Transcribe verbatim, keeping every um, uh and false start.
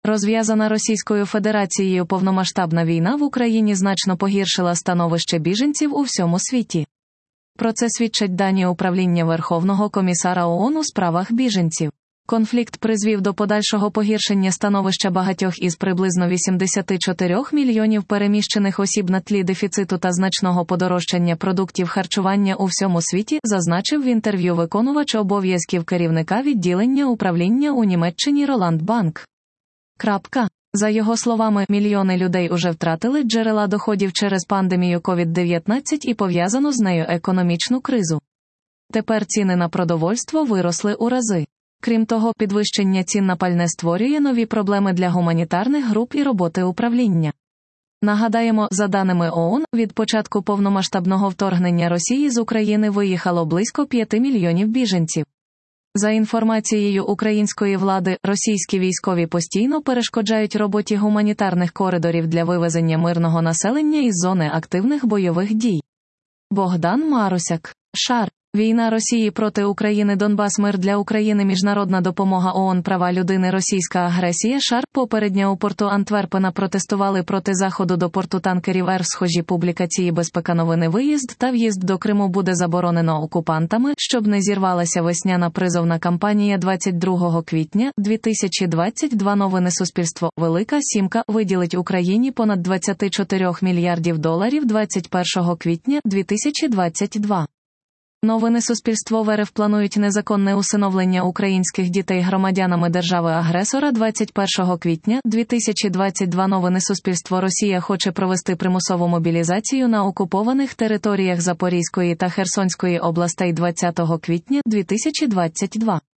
Розв'язана Російською Федерацією повномасштабна війна в Україні значно погіршила становище біженців у всьому світі. Про це свідчать дані Управління Верховного комісара ООН у справах біженців. Конфлікт призвів до подальшого погіршення становища багатьох із приблизно вісімдесят чотири мільйонів переміщених осіб на тлі дефіциту та значного подорожчання продуктів харчування у всьому світі, зазначив в інтерв'ю виконувач обов'язків керівника відділення управління у Німеччині Роланд Банк. Крапка. За його словами, мільйони людей уже втратили джерела доходів через пандемію ковід дев'ятнадцять і пов'язану з нею економічну кризу. Тепер ціни на продовольство виросли у рази. Крім того, підвищення цін на пальне створює нові проблеми для гуманітарних груп і роботи управління. Нагадаємо, за даними ООН, від початку повномасштабного вторгнення Росії з України виїхало близько п'яти мільйонів біженців. За інформацією української влади, російські військові постійно перешкоджають роботі гуманітарних коридорів для вивезення мирного населення із зони активних бойових дій. Богдан Марусяк. Шар. Війна Росії проти України. Донбас. Мир для України. Міжнародна допомога ООН. Права людини. Російська агресія. Шар. Попередньо у порту Антверпена протестували проти заходу до порту танкерів РФ. Схожі публікації. Безпека. Новини. Виїзд та в'їзд до Криму буде заборонено окупантами, щоб не зірвалася весняна призовна кампанія двадцять другого квітня дві тисячі двадцять два. Новини. Суспільство. Велика Сімка виділить Україні понад двадцять чотири мільярдів доларів двадцять першого квітня дві тисячі двадцять два. Новини. Суспільство. В РФ планують незаконне усиновлення українських дітей громадянами держави-агресора двадцять першого квітня дві тисячі двадцять два. Новини. Суспільство. Росія хоче провести примусову мобілізацію на окупованих територіях Запорізької та Херсонської областей двадцятого квітня дві тисячі двадцять два.